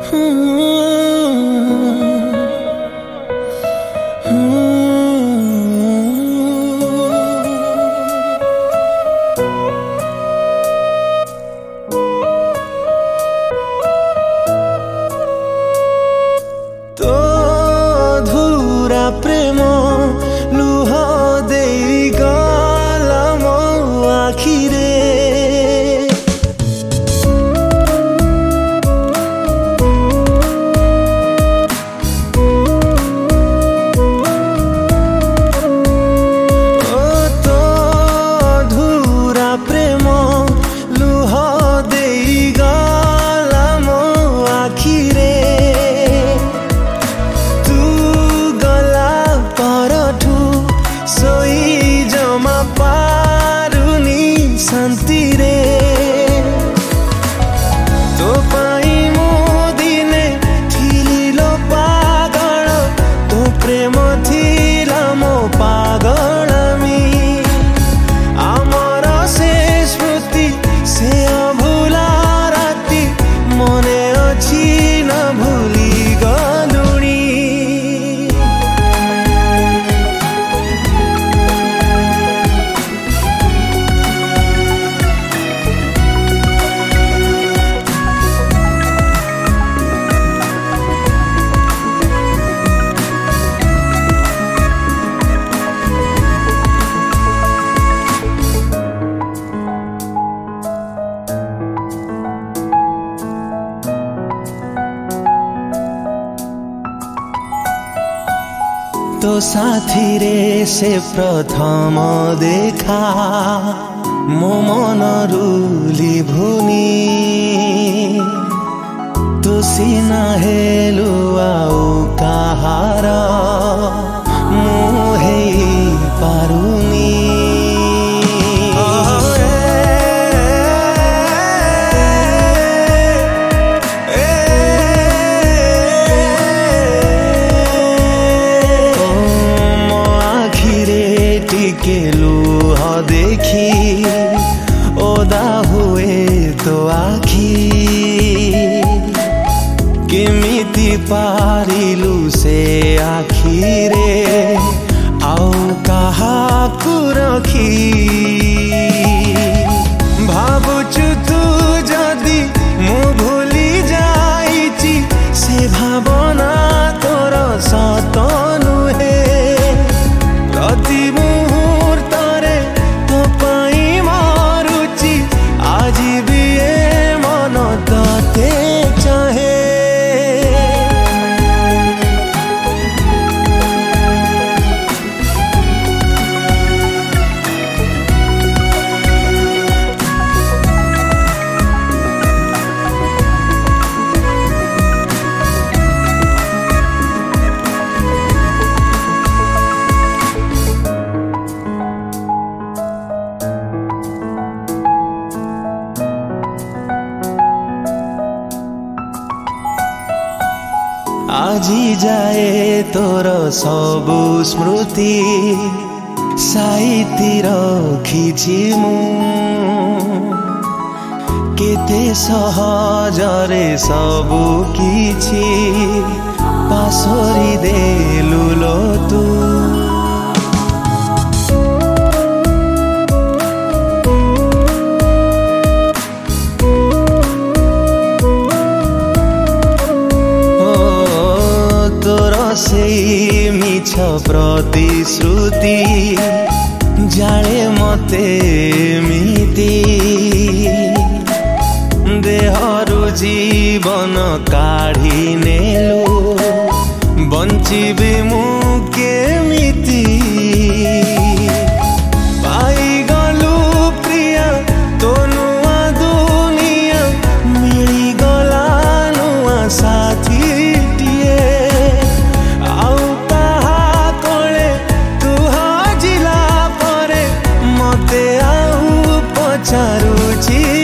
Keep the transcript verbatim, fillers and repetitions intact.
तो धूरा प्रेम लुह देई गला मो आखिरे शांति रे तो पाई मो दिने थिलिलो पागल तो प्रेम थिला मो पागलमी आमर से स्मृति से अभुला राति मने अछि न भूली गलुणी तो साथी रे से प्रथम देखा मो मन रुली भुनी तो सीना हेलु आउ कहार मुहे पारुनी के लुह देखी ओदा हुए तो आखी केमिति पारिलु से आखी रे आउ काहाकु रखी भाबुचु तू जदि मु भूली जाइची से भावना तोर सत नुहे प्रति मुहूर्तरे तो पाई मारुची आज भी ए मन तते चाहे आजी जाए तोर सबु स्मृति साइती रखिछि मु केते सहजरे सबु किछि पासोरी देलु लो तू से मिछ प्रतिश्रुति जाने मते मिति देहरु जीवन काढ़ी नेलु बंचिबे मु केमिति पाई गलु प्रिया तो नुआ दुनिया मिली गला नुआ साथी चारुची